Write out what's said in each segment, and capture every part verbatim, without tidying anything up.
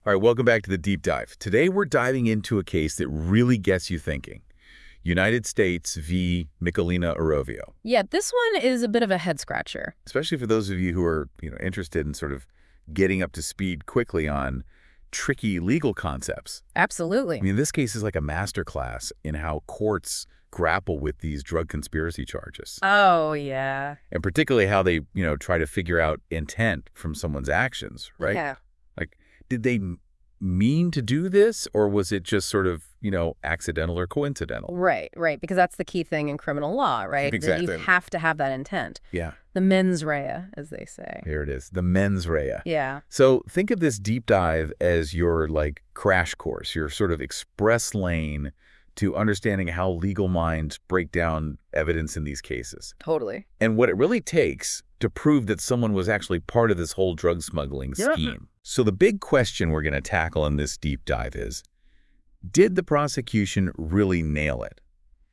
All right, welcome back to the Deep Dive. Today we're diving into a case that really gets you thinking. United States v. Michelina Orovio. Yeah, this one is a bit of a head-scratcher. Especially for those of you who are you know, interested in sort of getting up to speed quickly on tricky legal concepts. Absolutely. I mean, this case is like a masterclass in how courts grapple with these drug conspiracy charges. Oh, yeah. And particularly how they, you know, try to figure out intent from someone's actions, right? Yeah. Like, did they mean to do this, or was it just sort of, you know, accidental or coincidental? Right, right, because that's the key thing in criminal law, right? Exactly. That you have to have that intent. Yeah. The mens rea, as they say. Here it is, the mens rea. Yeah. So think of this deep dive as your, like, crash course, your sort of express lane to understanding how legal minds break down evidence in these cases. Totally. And what it really takes to prove that someone was actually part of this whole drug smuggling Yeah. scheme. So the big question we're going to tackle in this deep dive is, did the prosecution really nail it?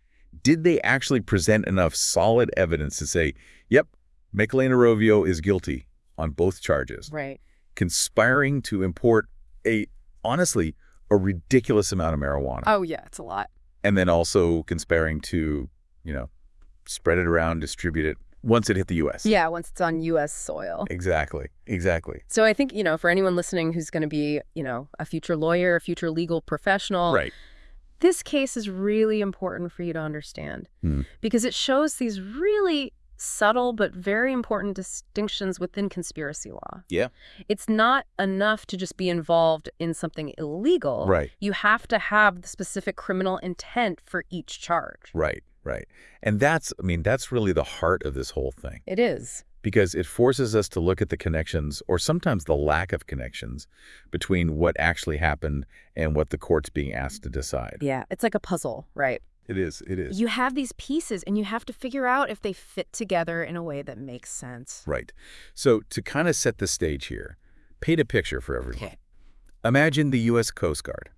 Did they actually present enough solid evidence to say, yep, Michelina Orovio is guilty on both charges, Right. conspiring to import a, honestly, a ridiculous amount of marijuana, Oh, yeah, it's a lot. and then also conspiring to, you know, spread it around, distribute it once it hit the U S? Yeah, once it's on U S soil. Exactly. Exactly. So I think, you know, for anyone listening who's going to be, you know, a future lawyer, a future legal professional, Right. this case is really important for you to understand Hmm. because it shows these really subtle but very important distinctions within conspiracy law. Yeah. It's not enough to just be involved in something illegal. Right. You have to have the specific criminal intent for each charge. Right. Right. And that's, I mean, that's really the heart of this whole thing, It is. because it forces us to look at the connections, or sometimes the lack of connections, between what actually happened and what the court's being asked to decide. Yeah, it's like a puzzle, right? It is. It is. You have these pieces and you have to figure out if they fit together in a way that makes sense. Right. So to kind of set the stage here, paint a picture for everyone. Okay. Imagine the U S Coast Guard.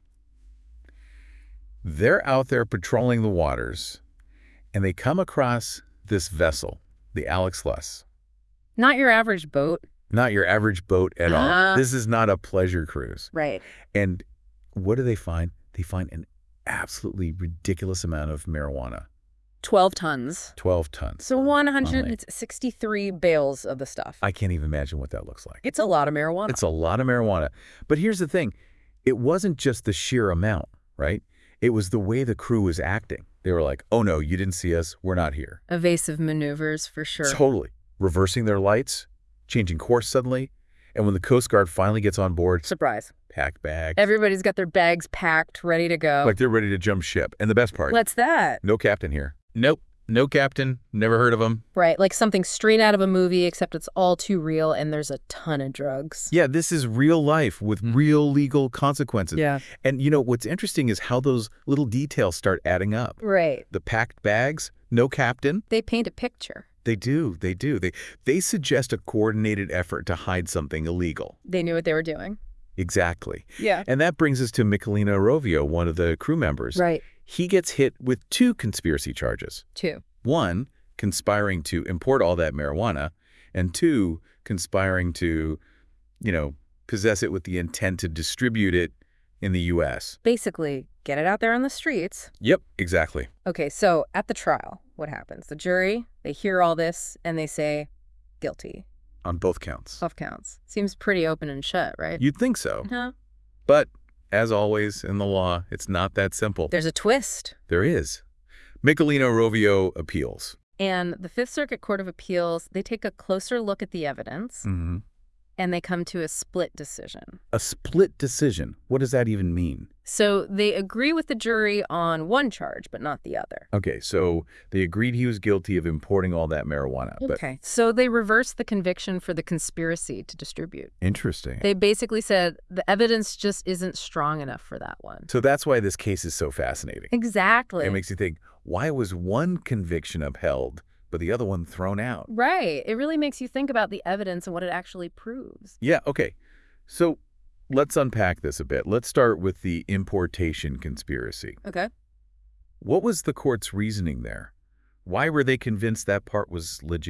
They're out there patrolling the waters, and they come across this vessel, the Alex Luss. Not your average boat. Not your average boat at all. Uh-huh. This is not a pleasure cruise. Right. And what do they find? They find an absolutely ridiculous amount of marijuana, twelve tons. twelve tons. So one hundred sixty-three bales of the stuff. I can't even imagine what that looks like. It's a lot of marijuana. It's a lot of marijuana. But here's the thing. It wasn't just the sheer amount, right? It was the way the crew was acting. They were like, oh, no, you didn't see us. We're not here. Evasive maneuvers, for sure. Totally. Reversing their lights, changing course suddenly. And when the Coast Guard finally gets on board, Surprise. pack bags. Everybody's got their bags packed, ready to go. Like they're ready to jump ship. And the best part, What's that? no captain here. Nope. No captain. Never heard of him. Right, like something straight out of a movie, except it's all too real and there's a ton of drugs. Yeah, this is real life with real legal consequences. Yeah. And, you know, what's interesting is how those little details start adding up. Right. The packed bags, no captain. They paint a picture. They do. They do. They, they suggest a coordinated effort to hide something illegal. They knew what they were doing. Exactly. Yeah. And that brings us to Michelina Orovio, one of the crew members. Right. He gets hit with two conspiracy charges. Two. One, conspiring to import all that marijuana, and two, conspiring to, you know, possess it with the intent to distribute it in the U S. Basically, get it out there on the streets. Yep, exactly. Okay, so at the trial, what happens? The jury, they hear all this and they say, guilty. On both counts. Off counts. Seems pretty open and shut, right? You'd think so. Huh? But, as always in the law, it's not that simple. There's a twist. There is. Michelina Orovio appeals. And the Fifth Circuit Court of Appeals, they take a closer look at the evidence Mm-hmm. and they come to a split decision. A split decision. What does that even mean? So they agree with the jury on one charge, but not the other. Okay, so they agreed he was guilty of importing all that marijuana. But Okay. So they reversed the conviction for the conspiracy to distribute. interesting. They basically said the evidence just isn't strong enough for that one. So that's why this case is so fascinating. Exactly. It makes you think, why was one conviction upheld, but the other one thrown out? Right. It really makes you think about the evidence and what it actually proves. Yeah, okay. So let's unpack this a bit. Let's start with the importation conspiracy. Okay. What was the court's reasoning there? Why were they convinced that part was legit?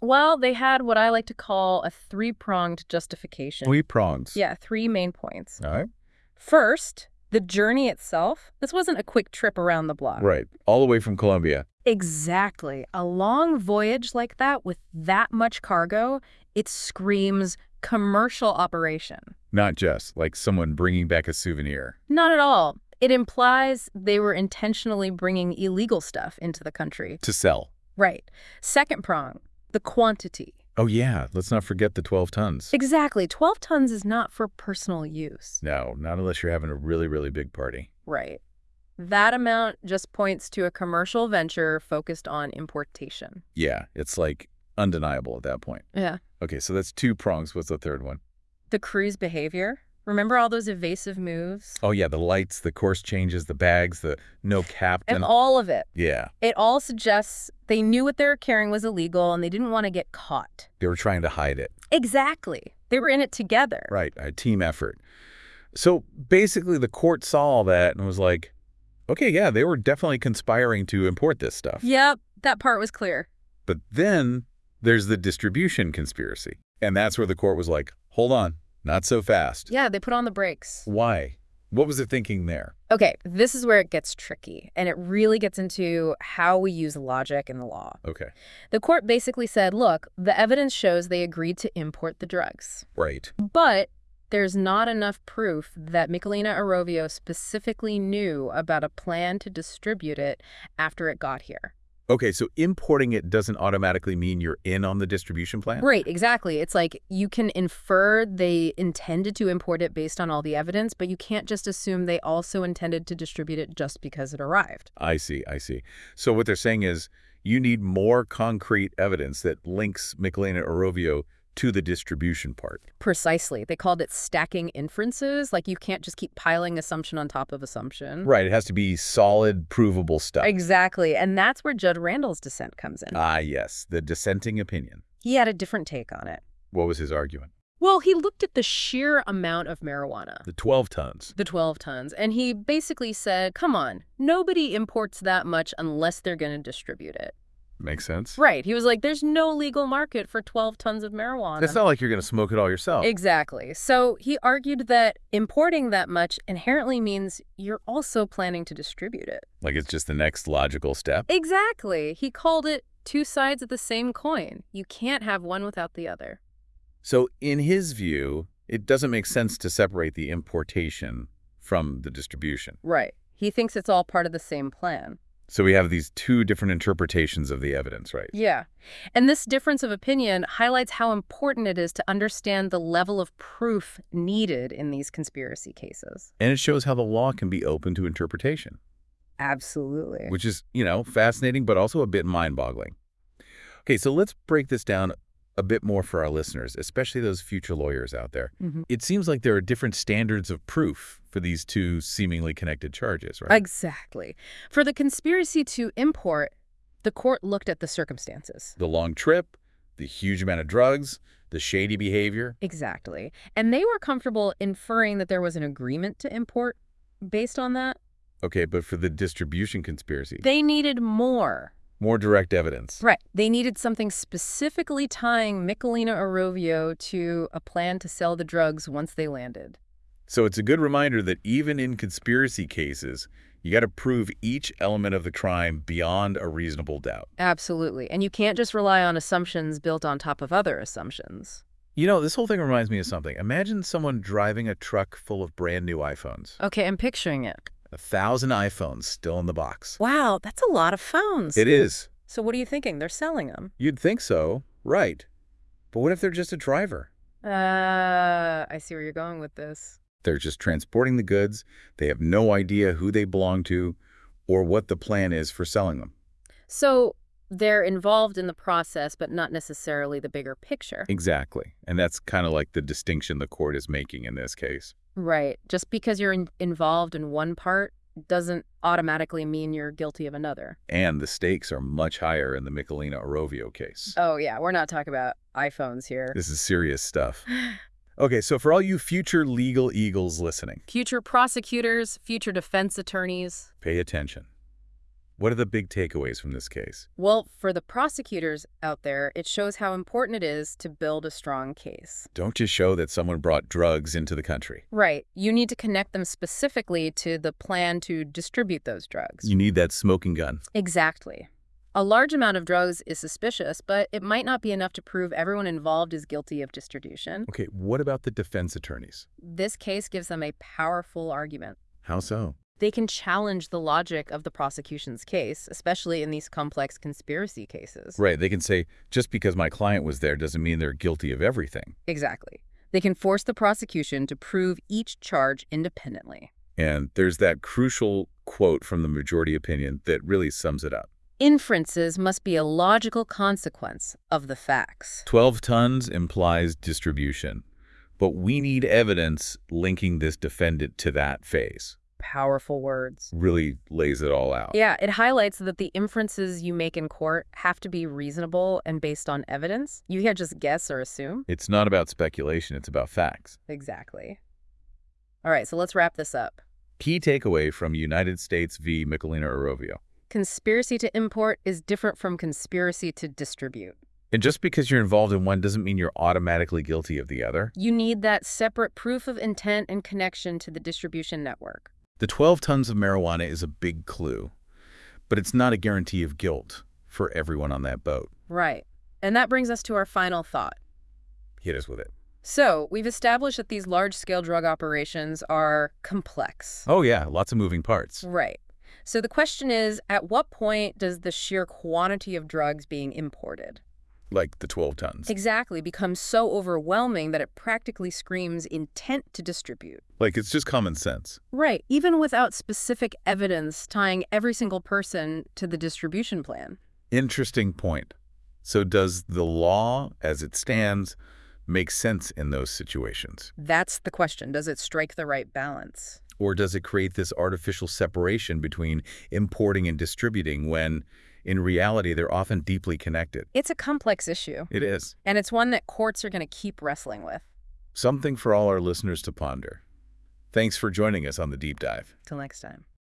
Well, they had what I like to call a three-pronged justification. Three prongs. Yeah, three main points. All right. First, the journey itself. This wasn't a quick trip around the block. Right. All the way from Colombia. Exactly. A long voyage like that with that much cargo, it screams commercial operation. Not just like someone bringing back a souvenir. Not at all. It implies they were intentionally bringing illegal stuff into the country. To sell. Right. Second prong, the quantity. Oh, yeah. Let's not forget the twelve tons. Exactly. twelve tons is not for personal use. No, not unless you're having a really, really big party. Right. That amount just points to a commercial venture focused on importation. Yeah, it's like undeniable at that point. Yeah. Okay, so that's two prongs. What's the third one? The crew's behavior. Remember all those evasive moves? Oh, yeah, the lights, the course changes, the bags, the no captain. And all of it. Yeah, It all suggests they knew what they were carrying was illegal and they didn't want to get caught. they were trying to hide it. Exactly. They were in it together. Right, a team effort. So basically the court saw all that and was like, okay, yeah, they were definitely conspiring to import this stuff. Yep, that part was clear. But then there's the distribution conspiracy. And that's where the court was like, hold on, not so fast. Yeah, they put on the brakes. Why? What was the thinking there? Okay, this is where it gets tricky, and it really gets into how we use logic in the law. Okay, The court basically said, look, the evidence shows they agreed to import the drugs. right. But there's not enough proof that Michelina Arovio specifically knew about a plan to distribute it after it got here. Okay, so importing it doesn't automatically mean you're in on the distribution plan? Right, exactly. It's like you can infer they intended to import it based on all the evidence, but you can't just assume they also intended to distribute it just because it arrived. I see, I see. So what they're saying is you need more concrete evidence that links Michelina Arovio to the distribution part. Precisely. They called it stacking inferences. Like you can't just keep piling assumption on top of assumption. Right, it has to be solid, provable stuff. Exactly. And that's where Judge Randall's dissent comes in. Ah, yes, the dissenting opinion. He had a different take on it. What was his argument? Well, he looked at the sheer amount of marijuana. The twelve tons. The twelve tons. And he basically said, come on, nobody imports that much unless they're going to distribute it. Makes sense. Right. He was like, there's no legal market for twelve tons of marijuana. It's not like you're going to smoke it all yourself. Exactly. So he argued that importing that much inherently means you're also planning to distribute it. Like it's just the next logical step. Exactly. He called it two sides of the same coin. You can't have one without the other. So in his view, it doesn't make sense to separate the importation from the distribution. Right. He thinks it's all part of the same plan. So we have these two different interpretations of the evidence, right? Yeah. And this difference of opinion highlights how important it is to understand the level of proof needed in these conspiracy cases. And it shows how the law can be open to interpretation, Absolutely. which is, you know, fascinating, but also a bit mind-boggling. Okay, so let's break this down a bit more for our listeners, especially those future lawyers out there. Mm-hmm. It seems like there are different standards of proof for these two seemingly connected charges, right? Exactly. For the conspiracy to import, the court looked at the circumstances. The long trip, the huge amount of drugs, the shady behavior. Exactly. And they were comfortable inferring that there was an agreement to import based on that. Okay, but for the distribution conspiracy, They needed more. more direct evidence. Right. They needed something specifically tying Michelina Arovio to a plan to sell the drugs once they landed. So it's a good reminder that even in conspiracy cases, you got to prove each element of the crime beyond a reasonable doubt. Absolutely. And you can't just rely on assumptions built on top of other assumptions. You know, this whole thing reminds me of something. Imagine someone driving a truck full of brand new iPhones. Okay, I'm picturing it. A thousand iPhones still in the box. Wow, that's a lot of phones. It is. So what are you thinking? They're selling them. You'd think so, right. But what if they're just a driver? Uh, I see where you're going with this. They're just transporting the goods. They have no idea who they belong to or what the plan is for selling them. So they're involved in the process, but not necessarily the bigger picture. Exactly. And that's kind of like the distinction the court is making in this case. Right. Just because you're in involved in one part doesn't automatically mean you're guilty of another. And the stakes are much higher in the Michelina Arovio case. Oh, yeah. We're not talking about iPhones here. This is serious stuff. Okay, so for all you future legal eagles listening, Future prosecutors, future defense attorneys. pay attention. What are the big takeaways from this case? Well, for the prosecutors out there, it shows how important it is to build a strong case. Don't just show that someone brought drugs into the country. Right. You need to connect them specifically to the plan to distribute those drugs. You need that smoking gun. Exactly. A large amount of drugs is suspicious, but it might not be enough to prove everyone involved is guilty of distribution. Okay, what about the defense attorneys? This case gives them a powerful argument. How so? They can challenge the logic of the prosecution's case, especially in these complex conspiracy cases. Right, they can say, just because my client was there doesn't mean they're guilty of everything. Exactly. They can force the prosecution to prove each charge independently. And there's that crucial quote from the majority opinion that really sums it up. Inferences must be a logical consequence of the facts. twelve tons implies distribution, but we need evidence linking this defendant to that phase. Powerful words. Really lays it all out. Yeah, it highlights that the inferences you make in court have to be reasonable and based on evidence. You can't just guess or assume. It's not about speculation, it's about facts. Exactly. All right, so let's wrap this up. Key takeaway from United States v. Michelina Orovio. Conspiracy to import is different from conspiracy to distribute. And just because you're involved in one doesn't mean you're automatically guilty of the other. You need that separate proof of intent and connection to the distribution network. The twelve tons of marijuana is a big clue, but it's not a guarantee of guilt for everyone on that boat. Right. And that brings us to our final thought. Hit us with it. So, we've established that these large-scale drug operations are complex. Oh yeah, lots of moving parts. Right. So the question is, at what point does the sheer quantity of drugs being imported, Like the twelve tons. exactly, become so overwhelming that it practically screams intent to distribute? Like it's just common sense. Right, even without specific evidence tying every single person to the distribution plan. Interesting point. So does the law, as it stands, make sense in those situations? That's the question. Does it strike the right balance? Or does it create this artificial separation between importing and distributing when, in reality, they're often deeply connected? It's a complex issue, It is. and it's one that courts are going to keep wrestling with. Something for all our listeners to ponder. Thanks for joining us on The Deep Dive. Till next time.